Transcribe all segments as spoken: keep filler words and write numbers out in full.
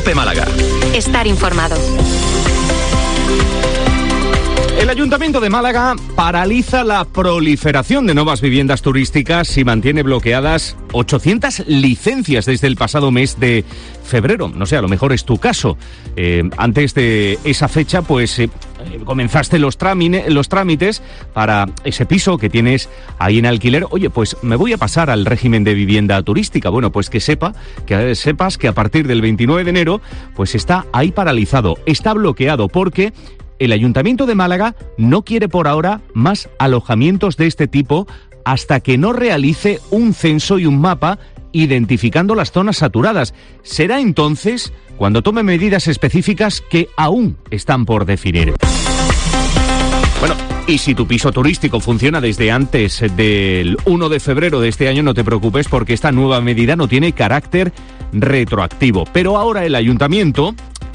COPE Málaga. Estar informado. El Ayuntamiento de Málaga paraliza la proliferación de nuevas viviendas turísticas y mantiene bloqueadas ochocientas licencias desde el pasado mes de febrero. No sé, a lo mejor es tu caso. Eh, antes de esa fecha, pues eh, comenzaste los, trámine, los trámites para ese piso que tienes ahí en alquiler. Oye, pues me voy a pasar al régimen de vivienda turística. Bueno, pues que sepa, que sepas que a partir del veintinueve de enero, pues está ahí paralizado, está bloqueado porque el Ayuntamiento de Málaga no quiere por ahora más alojamientos de este tipo hasta que no realice un censo y un mapa identificando las zonas saturadas. Será entonces cuando tome medidas específicas que aún están por definir. Bueno, y si tu piso turístico funciona desde antes del primero de febrero de este año, no te preocupes porque esta nueva medida no tiene carácter retroactivo. Pero ahora el Ayuntamiento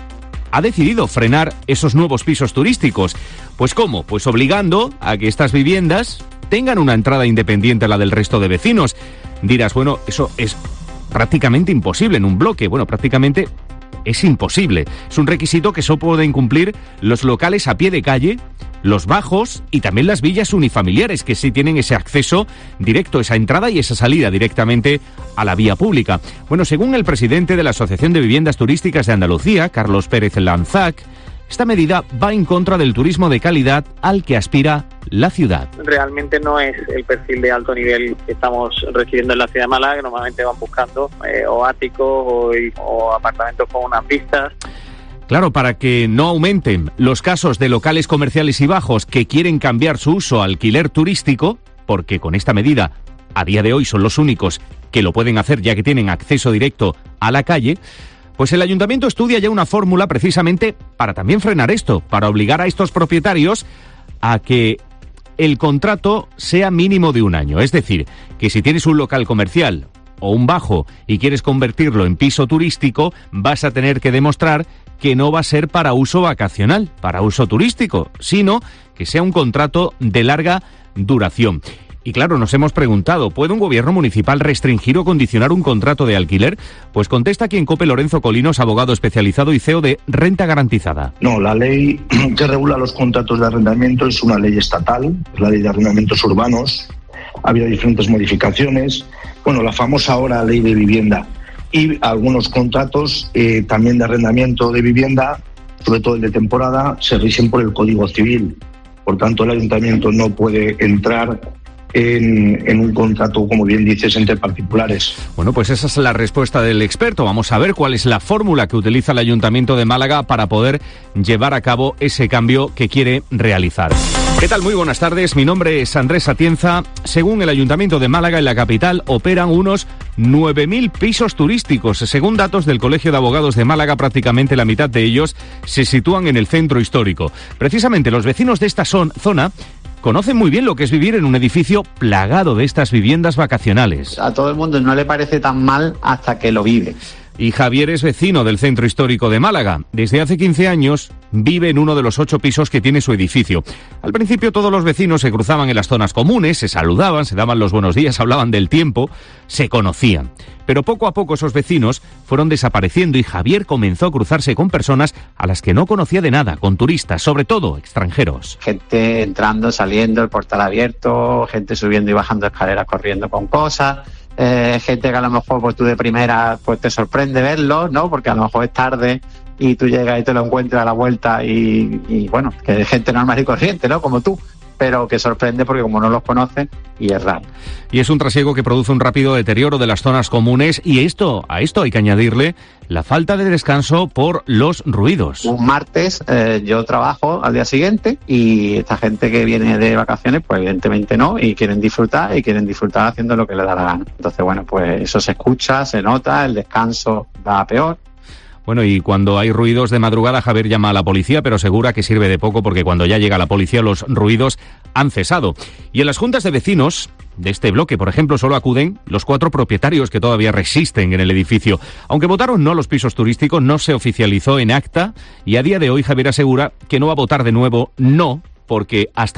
ha decidido frenar esos nuevos pisos turísticos. ¿Pues cómo? Pues obligando a que estas viviendas tengan una entrada independiente a la del resto de vecinos. Dirás, bueno, eso es prácticamente imposible en un bloque. Bueno, prácticamente es imposible. Es un requisito que solo pueden cumplir los locales a pie de calle, los bajos y también las villas unifamiliares, que sí tienen ese acceso directo, esa entrada y esa salida directamente a la vía pública. Bueno, según el presidente de la Asociación de Viviendas Turísticas de Andalucía, Carlos Pérez Lanzac, esta medida va en contra del turismo de calidad al que aspira la ciudad. Realmente no es el perfil de alto nivel que estamos recibiendo en la ciudad de Málaga, que normalmente van buscando eh, o áticos o, o apartamentos con unas vistas. Claro, para que no aumenten los casos de locales comerciales y bajos que quieren cambiar su uso a alquiler turístico, porque con esta medida a día de hoy son los únicos que lo pueden hacer ya que tienen acceso directo a la calle, pues el Ayuntamiento estudia ya una fórmula precisamente para también frenar esto, para obligar a estos propietarios a que el contrato sea mínimo de un año. Es decir, que si tienes un local comercial o un bajo y quieres convertirlo en piso turístico, vas a tener que demostrar que no va a ser para uso vacacional, para uso turístico, sino que sea un contrato de larga duración. Y claro, nos hemos preguntado, ¿puede un gobierno municipal restringir o condicionar un contrato de alquiler? Pues contesta aquí en COPE Lorenzo Colinos, abogado especializado y C E O de Renta Garantizada. No, la ley que regula los contratos de arrendamiento es una ley estatal, es la ley de arrendamientos urbanos. Ha habido diferentes modificaciones. Bueno, la famosa ahora ley de vivienda y algunos contratos eh, también de arrendamiento de vivienda, sobre todo el de temporada, se rigen por el Código Civil. Por tanto, el Ayuntamiento no puede entrar En, en un contrato, como bien dices, entre particulares. Bueno, pues esa es la respuesta del experto. Vamos a ver cuál es la fórmula que utiliza el Ayuntamiento de Málaga para poder llevar a cabo ese cambio que quiere realizar. ¿Qué tal? Muy buenas tardes. Mi nombre es Andrés Atienza. Según el Ayuntamiento de Málaga, en la capital operan unos nueve mil pisos turísticos. Según datos del Colegio de Abogados de Málaga, prácticamente la mitad de ellos se sitúan en el centro histórico. Precisamente los vecinos de esta son, zona conocen muy bien lo que es vivir en un edificio plagado de estas viviendas vacacionales. A todo el mundo no le parece tan mal hasta que lo vive. Y Javier es vecino del centro histórico de Málaga. Desde hace quince años vive en uno de los ocho pisos que tiene su edificio. Al principio todos los vecinos se cruzaban en las zonas comunes, se saludaban, se daban los buenos días, hablaban del tiempo, se conocían. Pero poco a poco esos vecinos fueron desapareciendo y Javier comenzó a cruzarse con personas a las que no conocía de nada, con turistas, sobre todo extranjeros. Gente entrando, saliendo, el portal abierto, gente subiendo y bajando escaleras corriendo con cosas. Eh, gente que a lo mejor pues tú de primera pues te sorprende verlo, ¿no? Porque a lo mejor es tarde y tú llegas y te lo encuentras a la vuelta y, y bueno, que es gente normal y corriente, ¿no? Como tú, pero que sorprende porque como no los conoces y es raro. Y es un trasiego que produce un rápido deterioro de las zonas comunes y esto, a esto hay que añadirle la falta de descanso por los ruidos. Un martes eh, yo trabajo al día siguiente y esta gente que viene de vacaciones pues evidentemente no y quieren disfrutar y quieren disfrutar haciendo lo que les da la gana. Entonces bueno, pues eso se escucha, se nota, el descanso va peor. Bueno, y cuando hay ruidos de madrugada, Javier llama a la policía, pero asegura que sirve de poco porque cuando ya llega la policía los ruidos han cesado. Y en las juntas de vecinos de este bloque, por ejemplo, solo acuden los cuatro propietarios que todavía resisten en el edificio. Aunque votaron no a los pisos turísticos, no se oficializó en acta y a día de hoy Javier asegura que no va a votar de nuevo no, porque hasta él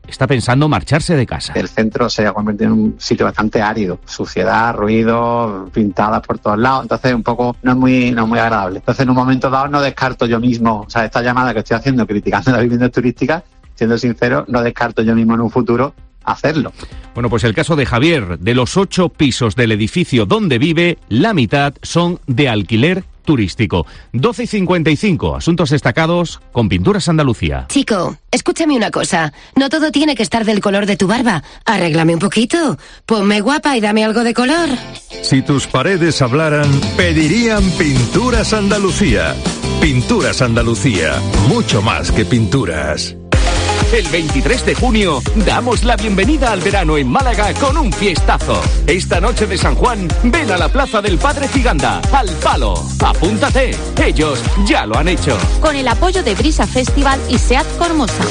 está pensando marcharse de casa. El centro se ha convertido en un sitio bastante árido, suciedad, ruido, pintadas por todos lados, entonces un poco no es muy no es muy agradable. Entonces en un momento dado no descarto yo mismo, o sea, esta llamada que estoy haciendo criticando las viviendas turísticas, siendo sincero, no descarto yo mismo en un futuro hacerlo. Bueno, pues el caso de Javier, de los ocho pisos del edificio donde vive, la mitad son de alquiler turístico. doce y cincuenta y cinco, asuntos destacados con Pinturas Andalucía. Chico, escúchame una cosa. No todo tiene que estar del color de tu barba. Arréglame un poquito. Ponme guapa y dame algo de color. Si tus paredes hablaran, pedirían Pinturas Andalucía. Pinturas Andalucía, mucho más que pinturas. El veintitrés de junio damos la bienvenida al verano en Málaga con un fiestazo. Esta noche de San Juan, ven a la Plaza del Padre Ciganda, al Palo. Apúntate, ellos ya lo han hecho. Con el apoyo de Brisa Festival y SEAT Cormosa.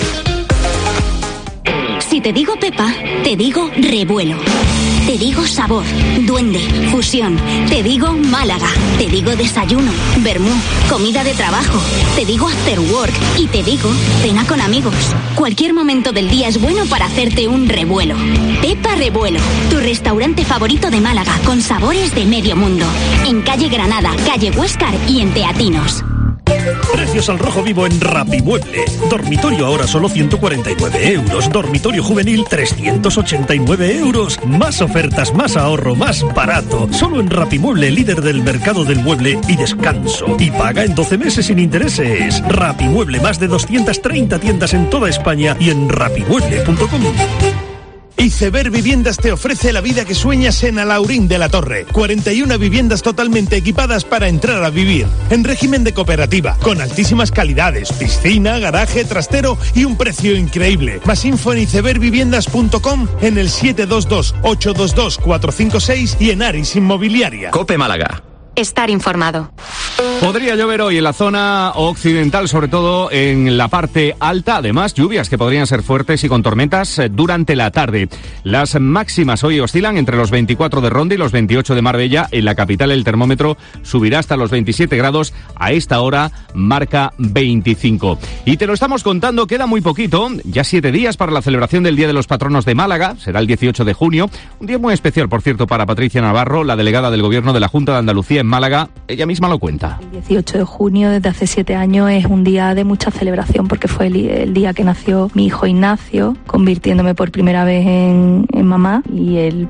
Si te digo Pepa, te digo revuelo. Te digo sabor, duende, fusión. Te digo Málaga. Te digo desayuno, vermú, comida de trabajo. Te digo after work y te digo cena con amigos. Cualquier momento del día es bueno para hacerte un revuelo. Pepa Revuelo, tu restaurante favorito de Málaga con sabores de medio mundo. En calle Granada, calle Huéscar y en Teatinos. Precios al rojo vivo en Rapimueble. Dormitorio ahora solo ciento cuarenta y nueve euros. Dormitorio juvenil trescientos ochenta y nueve euros. Más ofertas, más ahorro, más barato. Solo en Rapimueble, líder del mercado del mueble y descanso. Y paga en doce meses sin intereses. Rapimueble, más de doscientas treinta tiendas en toda España y en rapimueble punto com. Iceberg Viviendas te ofrece la vida que sueñas en Alaurín de la Torre. cuarenta y una viviendas totalmente equipadas para entrar a vivir. En régimen de cooperativa, con altísimas calidades, piscina, garaje, trastero y un precio increíble. Más info en iceberg viviendas punto com, en el siete dos dos, ocho dos dos, cuatro cinco seis y en Aris Inmobiliaria. COPE Málaga. Estar informado. Podría llover hoy en la zona occidental, sobre todo en la parte alta. Además, lluvias que podrían ser fuertes y con tormentas durante la tarde. Las máximas hoy oscilan entre los veinticuatro de Ronda y los veintiocho de Marbella. En la capital el termómetro subirá hasta los veintisiete grados. A esta hora marca veinticinco. Y te lo estamos contando, queda muy poquito. Ya siete días para la celebración del Día de los Patronos de Málaga. Será el dieciocho de junio. Un día muy especial, por cierto, para Patricia Navarro, la delegada del Gobierno de la Junta de Andalucía en Málaga. Ella misma lo cuenta. El dieciocho de junio, desde hace siete años, es un día de mucha celebración porque fue el, el día que nació mi hijo Ignacio, convirtiéndome por primera vez en, en mamá, y él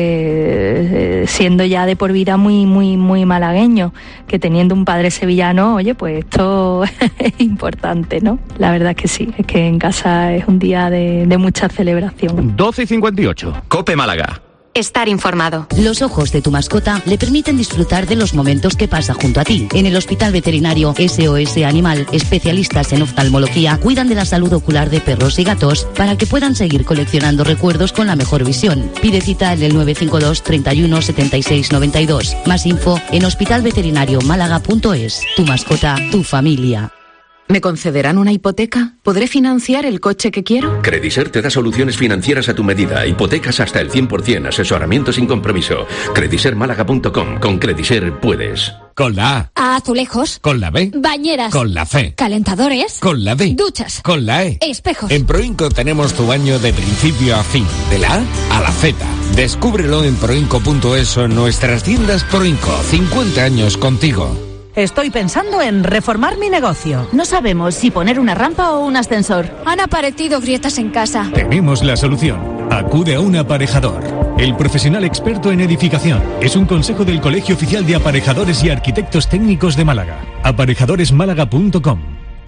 pues siendo ya de por vida muy muy muy malagueño, que teniendo un padre sevillano, oye, pues esto es importante, ¿no? La verdad es que sí, es que en casa es un día de, de mucha celebración. doce y cincuenta y ocho. COPE Málaga. Estar informado. Los ojos de tu mascota le permiten disfrutar de los momentos que pasa junto a ti. En el Hospital Veterinario S O S Animal, especialistas en oftalmología cuidan de la salud ocular de perros y gatos para que puedan seguir coleccionando recuerdos con la mejor visión. Pide cita en el nueve cinco dos, treinta y uno, setenta y seis, noventa y dos. Más info en hospital veterinario málaga punto es. Tu mascota, tu familia. ¿Me concederán una hipoteca? ¿Podré financiar el coche que quiero? Crediser te da soluciones financieras a tu medida, hipotecas hasta el cien por ciento, asesoramiento sin compromiso. crediser málaga punto com. Con Crediser puedes. Con la A. Azulejos. Con la B. Bañeras. Con la C. Calentadores. Con la D. Duchas. Con la E. Espejos. En Proinco tenemos tu baño de principio a fin, de la A a la Z. Descúbrelo en proinco punto es o en nuestras tiendas Proinco. cincuenta años contigo. Estoy pensando en reformar mi negocio. No sabemos si poner una rampa o un ascensor. Han aparecido grietas en casa. Tenemos la solución. Acude a un aparejador. El profesional experto en edificación. Es un consejo del Colegio Oficial de Aparejadores y Arquitectos Técnicos de Málaga. aparejadores málaga punto com.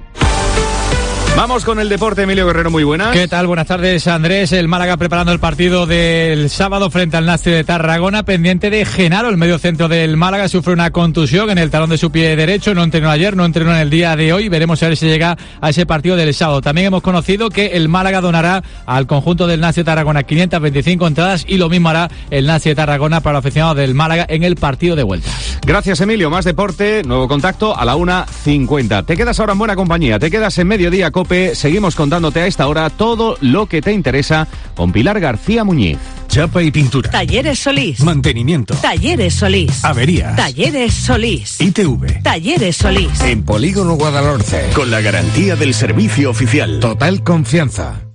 Vamos con el deporte, Emilio Guerrero, muy buenas. ¿Qué tal? Buenas tardes, Andrés. El Málaga preparando el partido del sábado frente al Nástic de Tarragona, pendiente de Genaro, el medio centro del Málaga, sufre una contusión en el talón de su pie derecho, no entrenó ayer, no entrenó en el día de hoy, veremos a ver si llega a ese partido del sábado. También hemos conocido que el Málaga donará al conjunto del Nástic de Tarragona quinientas veinticinco entradas y lo mismo hará el Nástic de Tarragona para los aficionados del Málaga en el partido de vuelta. Gracias, Emilio. Más deporte, nuevo contacto a la una cincuenta. Te quedas ahora en buena compañía, te quedas en Mediodía Cope. Seguimos contándote a esta hora todo lo que te interesa con Pilar García Muñiz. Chapa y pintura. Talleres Solís. Mantenimiento. Talleres Solís. Averías. Talleres Solís. I T V. Talleres Solís. En Polígono Guadalhorce. Con la garantía del servicio oficial. Total confianza.